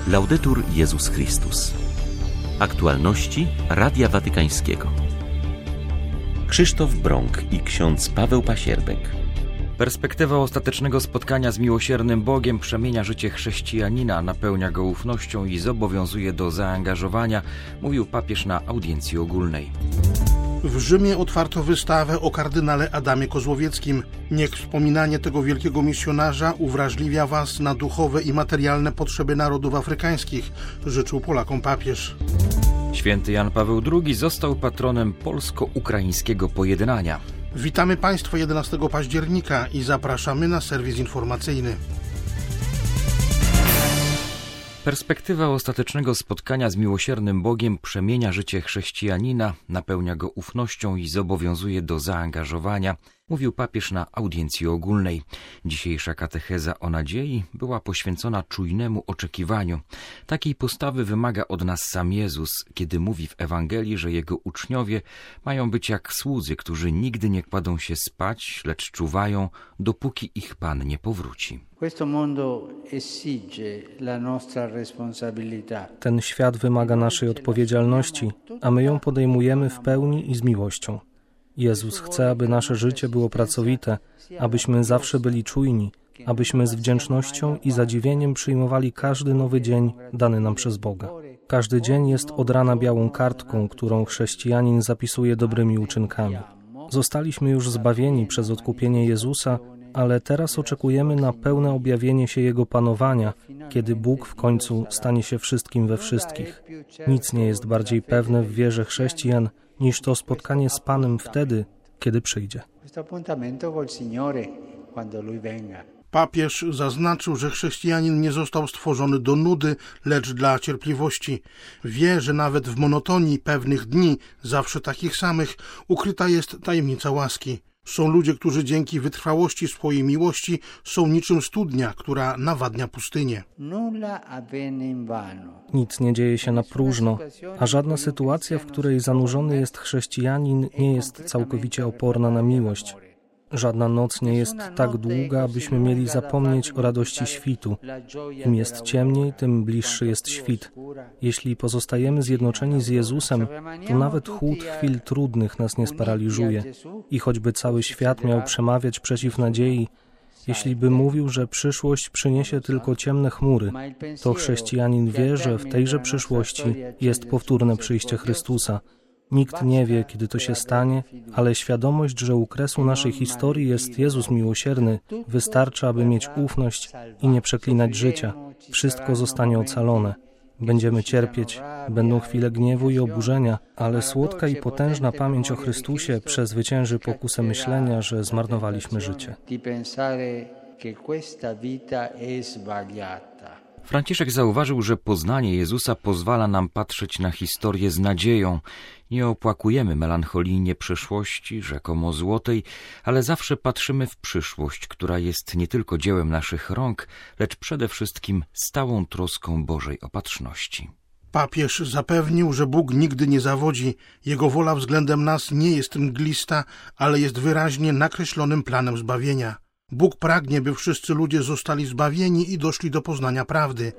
Laudetur Jezus Chrystus. Aktualności Radia Watykańskiego. Krzysztof Brąk i ksiądz Paweł Pasierbek. Perspektywa ostatecznego spotkania z miłosiernym Bogiem przemienia życie chrześcijanina, napełnia go ufnością i zobowiązuje do zaangażowania, mówił papież na audiencji ogólnej. W Rzymie otwarto wystawę o kardynale Adamie Kozłowieckim. Niech wspominanie tego wielkiego misjonarza uwrażliwia Was na duchowe i materialne potrzeby narodów afrykańskich, życzył Polakom papież. Święty Jan Paweł II został patronem polsko-ukraińskiego pojednania. Witamy Państwa 11 października i zapraszamy na serwis informacyjny. Perspektywa ostatecznego spotkania z miłosiernym Bogiem przemienia życie chrześcijanina, napełnia go ufnością i zobowiązuje do zaangażowania, mówił papież na audiencji ogólnej. Dzisiejsza katecheza o nadziei była poświęcona czujnemu oczekiwaniu. Takiej postawy wymaga od nas sam Jezus, kiedy mówi w Ewangelii, że Jego uczniowie mają być jak słudzy, którzy nigdy nie kładą się spać, lecz czuwają, dopóki ich Pan nie powróci. Ten świat wymaga naszej odpowiedzialności, a my ją podejmujemy w pełni i z miłością. Jezus chce, aby nasze życie było pracowite, abyśmy zawsze byli czujni, abyśmy z wdzięcznością i zadziwieniem przyjmowali każdy nowy dzień dany nam przez Boga. Każdy dzień jest od rana białą kartką, którą chrześcijanin zapisuje dobrymi uczynkami. Zostaliśmy już zbawieni przez odkupienie Jezusa, ale teraz oczekujemy na pełne objawienie się Jego panowania, kiedy Bóg w końcu stanie się wszystkim we wszystkich. Nic nie jest bardziej pewne w wierze chrześcijan, niż to spotkanie z Panem wtedy, kiedy przyjdzie. Papież zaznaczył, że chrześcijanin nie został stworzony do nudy, lecz dla cierpliwości. Wie, że nawet w monotonii pewnych dni, zawsze takich samych, ukryta jest tajemnica łaski. Są ludzie, którzy dzięki wytrwałości swojej miłości są niczym studnia, która nawadnia pustynię. Nic nie dzieje się na próżno, a żadna sytuacja, w której zanurzony jest chrześcijanin, nie jest całkowicie oporna na miłość. Żadna noc nie jest tak długa, abyśmy mieli zapomnieć o radości świtu. Im jest ciemniej, tym bliższy jest świt. Jeśli pozostajemy zjednoczeni z Jezusem, to nawet chłód chwil trudnych nas nie sparaliżuje. I choćby cały świat miał przemawiać przeciw nadziei, jeśli by mówił, że przyszłość przyniesie tylko ciemne chmury, to chrześcijanin wie, że w tejże przyszłości jest powtórne przyjście Chrystusa. Nikt nie wie, kiedy to się stanie, ale świadomość, że u kresu naszej historii jest Jezus miłosierny, wystarcza, aby mieć ufność i nie przeklinać życia. Wszystko zostanie ocalone. Będziemy cierpieć, będą chwile gniewu i oburzenia, ale słodka i potężna pamięć o Chrystusie przezwycięży pokusę myślenia, że zmarnowaliśmy życie. Franciszek zauważył, że poznanie Jezusa pozwala nam patrzeć na historię z nadzieją. Nie opłakujemy melancholijnie przeszłości, rzekomo złotej, ale zawsze patrzymy w przyszłość, która jest nie tylko dziełem naszych rąk, lecz przede wszystkim stałą troską Bożej opatrzności. Papież zapewnił, że Bóg nigdy nie zawodzi. Jego wola względem nas nie jest mglista, ale jest wyraźnie nakreślonym planem zbawienia. Bóg pragnie, by wszyscy ludzie zostali zbawieni i doszli do poznania prawdy.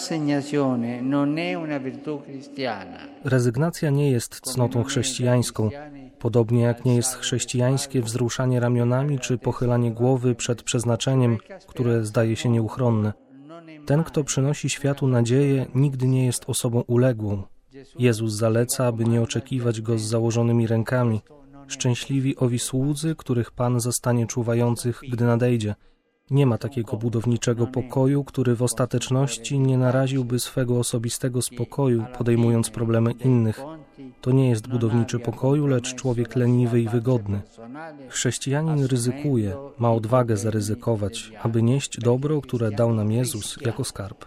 Rezygnacja nie jest cnotą chrześcijańską, podobnie jak nie jest chrześcijańskie wzruszanie ramionami czy pochylanie głowy przed przeznaczeniem, które zdaje się nieuchronne. Ten, kto przynosi światu nadzieję, nigdy nie jest osobą uległą. Jezus zaleca, aby nie oczekiwać Go z założonymi rękami. Szczęśliwi owi słudzy, których Pan zastanie czuwających, gdy nadejdzie. Nie ma takiego budowniczego pokoju, który w ostateczności nie naraziłby swego osobistego spokoju, podejmując problemy innych. To nie jest budowniczy pokoju, lecz człowiek leniwy i wygodny. Chrześcijanin ryzykuje, ma odwagę zaryzykować, aby nieść dobro, które dał nam Jezus jako skarb.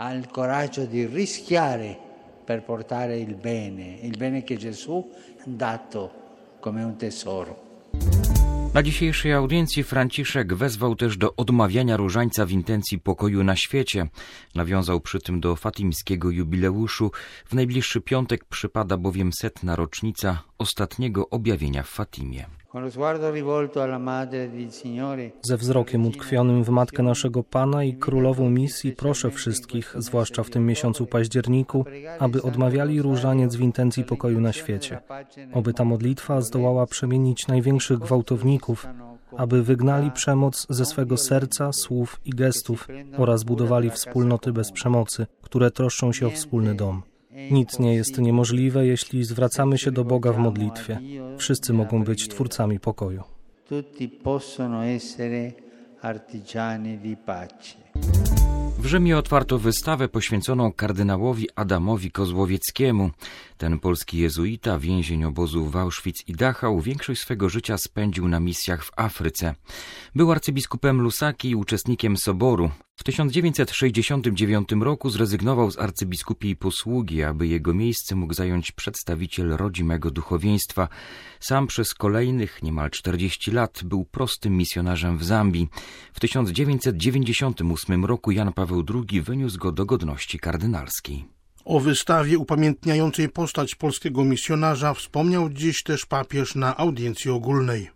Per portare il bene che Gesù ha dato come un tesoro. Na dzisiejszej audiencji Franciszek wezwał też do odmawiania różańca w intencji pokoju na świecie. Nawiązał przy tym do fatimskiego jubileuszu. W najbliższy piątek przypada bowiem 100. rocznica ostatniego objawienia w Fatimie. Ze wzrokiem utkwionym w Matkę naszego Pana i Królową Misji proszę wszystkich, zwłaszcza w tym miesiącu październiku, aby odmawiali różaniec w intencji pokoju na świecie. Oby ta modlitwa zdołała przemienić największych gwałtowników, aby wygnali przemoc ze swego serca, słów i gestów oraz budowali wspólnoty bez przemocy, które troszczą się o wspólny dom. Nic nie jest niemożliwe, jeśli zwracamy się do Boga w modlitwie. Wszyscy mogą być twórcami pokoju. Tutti possono essere artigiani di pace. W Rzymie otwarto wystawę poświęconą kardynałowi Adamowi Kozłowieckiemu. Ten polski jezuita, więzień obozu w Auschwitz i Dachau, większość swego życia spędził na misjach w Afryce. Był arcybiskupem Lusaki i uczestnikiem Soboru. W 1969 roku zrezygnował z arcybiskupiej posługi, aby jego miejsce mógł zająć przedstawiciel rodzimego duchowieństwa. Sam przez kolejnych niemal 40 lat był prostym misjonarzem w Zambii. W 1998 roku Jan Paweł II wyniósł go do godności kardynalskiej. O wystawie upamiętniającej postać polskiego misjonarza wspomniał dziś też papież na audiencji ogólnej.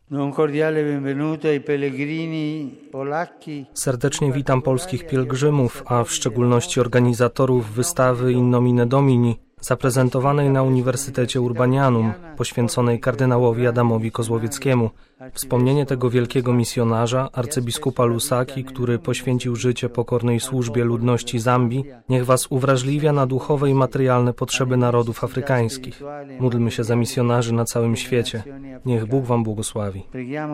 Serdecznie witam polskich pielgrzymów, a w szczególności organizatorów wystawy In Nomine Domini, zaprezentowanej na Uniwersytecie Urbanianum, poświęconej kardynałowi Adamowi Kozłowieckiemu. Wspomnienie tego wielkiego misjonarza, arcybiskupa Lusaki, który poświęcił życie pokornej służbie ludności Zambii, niech was uwrażliwia na duchowe i materialne potrzeby narodów afrykańskich. Módlmy się za misjonarzy na całym świecie. Niech Bóg wam błogosławi.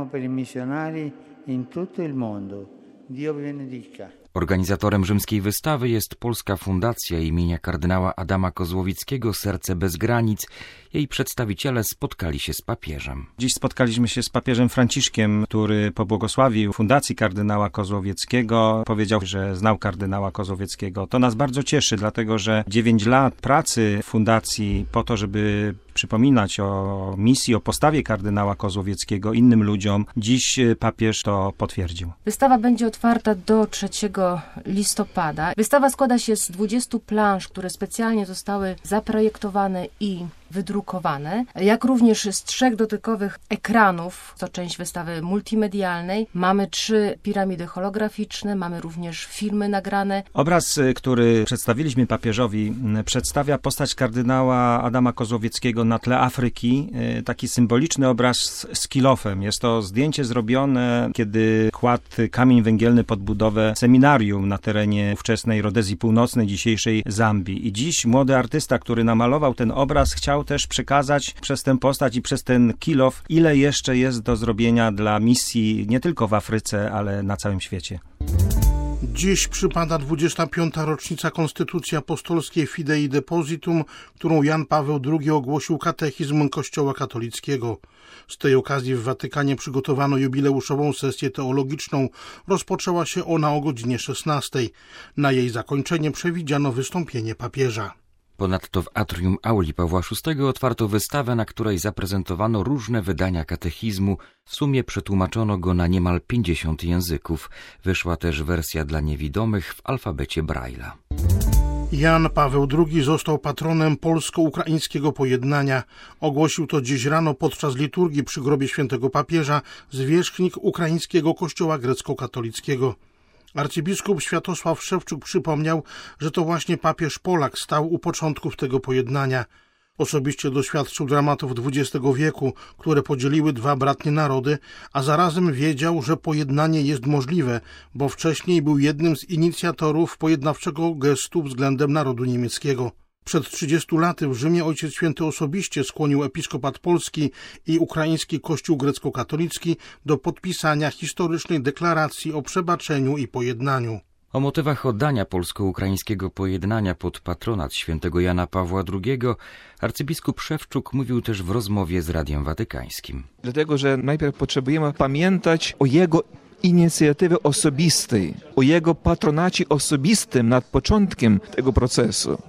Organizatorem rzymskiej wystawy jest Polska Fundacja imienia kardynała Adama Kozłowieckiego Serce bez granic. Jej przedstawiciele spotkali się z papieżem. Dziś spotkaliśmy się z papieżem Franciszkiem, który pobłogosławił Fundacji kardynała Kozłowieckiego. Powiedział, że znał kardynała Kozłowieckiego. To nas bardzo cieszy, dlatego że 9 lat pracy fundacji po to, żeby przypominać o misji, o postawie kardynała Kozłowieckiego innym ludziom. Dziś papież to potwierdził. Wystawa będzie otwarta do 3 listopada. Wystawa składa się z 20 plansz, które specjalnie zostały zaprojektowane i wydrukowane, jak również z 3 dotykowych ekranów. To część wystawy multimedialnej. Mamy 3 piramidy holograficzne, mamy również filmy nagrane. Obraz, który przedstawiliśmy papieżowi, przedstawia postać kardynała Adama Kozłowieckiego na tle Afryki. Taki symboliczny obraz z kilofem. Jest to zdjęcie zrobione, kiedy kładł kamień węgielny pod budowę seminarium na terenie ówczesnej Rodezji Północnej, dzisiejszej Zambii. I dziś młody artysta, który namalował ten obraz, chciał też przekazać przez tę postać i przez ten kilof, ile jeszcze jest do zrobienia dla misji nie tylko w Afryce, ale na całym świecie. Dziś przypada 25. rocznica Konstytucji Apostolskiej Fidei Depositum, którą Jan Paweł II ogłosił katechizm Kościoła katolickiego. Z tej okazji w Watykanie przygotowano jubileuszową sesję teologiczną. Rozpoczęła się ona o godzinie 16. Na jej zakończenie przewidziano wystąpienie papieża. Ponadto w atrium Auli Pawła VI otwarto wystawę, na której zaprezentowano różne wydania katechizmu. W sumie przetłumaczono go na niemal 50 języków. Wyszła też wersja dla niewidomych w alfabecie Braille'a. Jan Paweł II został patronem polsko-ukraińskiego pojednania. Ogłosił to dziś rano podczas liturgii przy grobie świętego papieża zwierzchnik ukraińskiego kościoła grecko-katolickiego. Arcybiskup Światosław Szewczuk przypomniał, że to właśnie papież Polak stał u początków tego pojednania. Osobiście doświadczył dramatów XX wieku, które podzieliły 2 bratnie narody, a zarazem wiedział, że pojednanie jest możliwe, bo wcześniej był jednym z inicjatorów pojednawczego gestu względem narodu niemieckiego. Przed 30 laty w Rzymie Ojciec Święty osobiście skłonił episkopat polski i ukraiński Kościół grecko-katolicki do podpisania historycznej deklaracji o przebaczeniu i pojednaniu. O motywach oddania polsko-ukraińskiego pojednania pod patronat świętego Jana Pawła II arcybiskup Szewczuk mówił też w rozmowie z Radiem Watykańskim. Dlatego, że najpierw potrzebujemy pamiętać o jego inicjatywie osobistej, o jego patronacie osobistym nad początkiem tego procesu.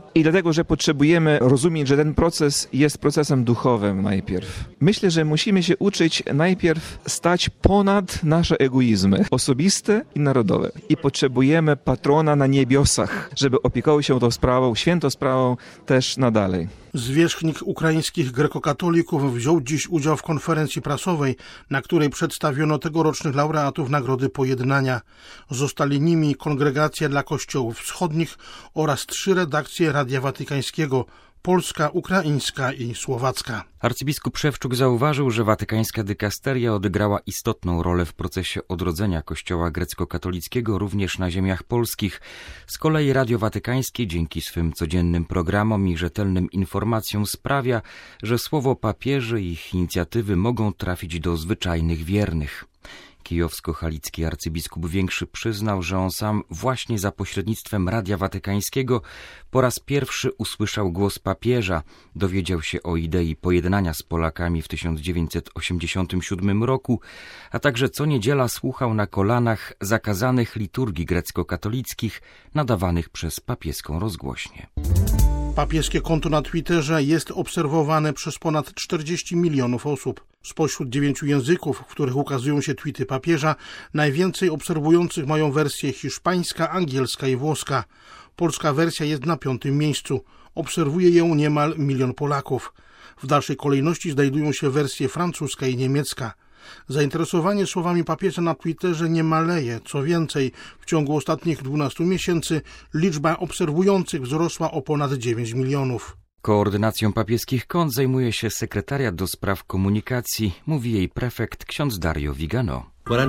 I dlatego, że potrzebujemy rozumieć, że ten proces jest procesem duchowym najpierw. Myślę, że musimy się uczyć najpierw stać ponad nasze egoizmy osobiste i narodowe. I potrzebujemy patrona na niebiosach, żeby opiekował się tą sprawą, świętą sprawą też nadalej. Zwierzchnik ukraińskich grekokatolików wziął dziś udział w konferencji prasowej, na której przedstawiono tegorocznych laureatów Nagrody Pojednania. Zostali nimi Kongregacja dla Kościołów Wschodnich oraz 3 redakcje Radia Watykańskiego: polska, ukraińska i słowacka. Arcybiskup Szewczuk zauważył, że watykańska dykasteria odegrała istotną rolę w procesie odrodzenia Kościoła grecko-katolickiego również na ziemiach polskich. Z kolei Radio Watykańskie dzięki swym codziennym programom i rzetelnym informacjom sprawia, że słowo papieży i ich inicjatywy mogą trafić do zwyczajnych wiernych. Kijowsko-halicki arcybiskup Większy przyznał, że on sam właśnie za pośrednictwem Radia Watykańskiego po raz pierwszy usłyszał głos papieża, dowiedział się o idei pojednania z Polakami w 1987 roku, a także co niedziela słuchał na kolanach zakazanych liturgii grecko-katolickich nadawanych przez papieską rozgłośnię. Papieskie konto na Twitterze jest obserwowane przez ponad 40 milionów osób. Spośród 9 języków, w których ukazują się tweety papieża, najwięcej obserwujących mają wersje hiszpańska, angielska i włoska. Polska wersja jest na 5. miejscu. Obserwuje ją niemal 1 milion Polaków. W dalszej kolejności znajdują się wersje francuska i niemiecka. Zainteresowanie słowami papieża na Twitterze nie maleje. Co więcej, w ciągu ostatnich 12 miesięcy liczba obserwujących wzrosła o ponad 9 milionów. Koordynacją papieskich kont zajmuje się sekretariat do spraw komunikacji, mówi jej prefekt ksiądz Dario Vigano.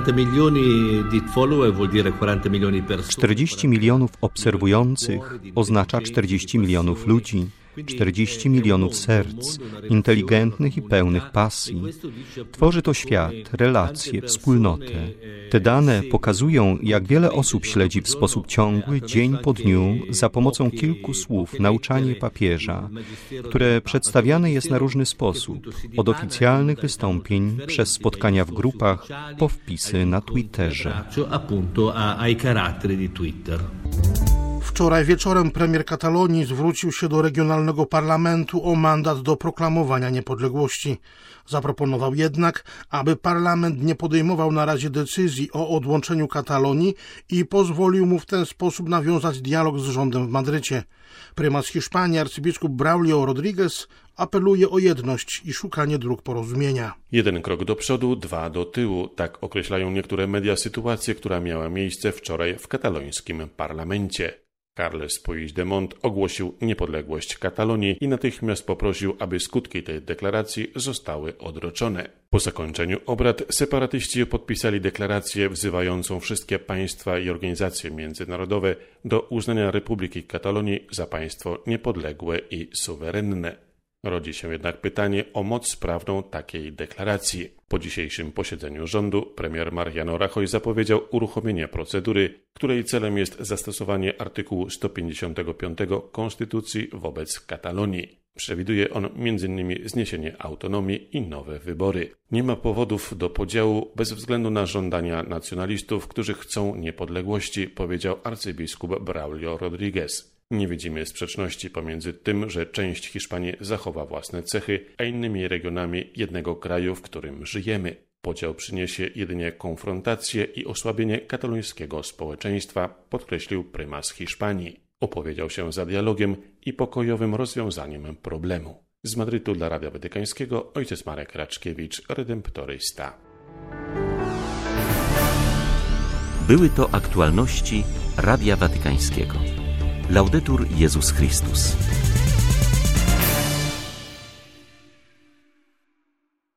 40 milionów obserwujących oznacza 40 milionów ludzi, 40 milionów serc, inteligentnych i pełnych pasji. Tworzy to świat, relacje, wspólnotę. Te dane pokazują, jak wiele osób śledzi w sposób ciągły, dzień po dniu, za pomocą kilku słów nauczanie papieża, które przedstawiane jest na różny sposób, od oficjalnych wystąpień, przez spotkania w grupach, po wpisy na Twitterze. Wczoraj wieczorem premier Katalonii zwrócił się do regionalnego parlamentu o mandat do proklamowania niepodległości. Zaproponował jednak, aby parlament nie podejmował na razie decyzji o odłączeniu Katalonii i pozwolił mu w ten sposób nawiązać dialog z rządem w Madrycie. Prymas Hiszpanii arcybiskup Braulio Rodriguez apeluje o jedność i szukanie dróg porozumienia. 1 krok do przodu, 2 do tyłu. Tak określają niektóre media sytuację, która miała miejsce wczoraj w katalońskim parlamencie. Carles Puigdemont ogłosił niepodległość Katalonii i natychmiast poprosił, aby skutki tej deklaracji zostały odroczone. Po zakończeniu obrad separatyści podpisali deklarację wzywającą wszystkie państwa i organizacje międzynarodowe do uznania Republiki Katalonii za państwo niepodległe i suwerenne. Rodzi się jednak pytanie o moc prawną takiej deklaracji. Po dzisiejszym posiedzeniu rządu premier Mariano Rajoy zapowiedział uruchomienie procedury, której celem jest zastosowanie artykułu 155 Konstytucji wobec Katalonii. Przewiduje on m.in. zniesienie autonomii i nowe wybory. Nie ma powodów do podziału bez względu na żądania nacjonalistów, którzy chcą niepodległości, powiedział arcybiskup Braulio Rodriguez. Nie widzimy sprzeczności pomiędzy tym, że część Hiszpanii zachowa własne cechy, a innymi regionami jednego kraju, w którym żyjemy. Podział przyniesie jedynie konfrontację i osłabienie katalońskiego społeczeństwa, podkreślił prymas Hiszpanii. Opowiedział się za dialogiem i pokojowym rozwiązaniem problemu. Z Madrytu dla Radia Watykańskiego ojciec Marek Raczkiewicz, redemptorysta. Były to aktualności Radia Watykańskiego. Laudetur Jezus Chrystus.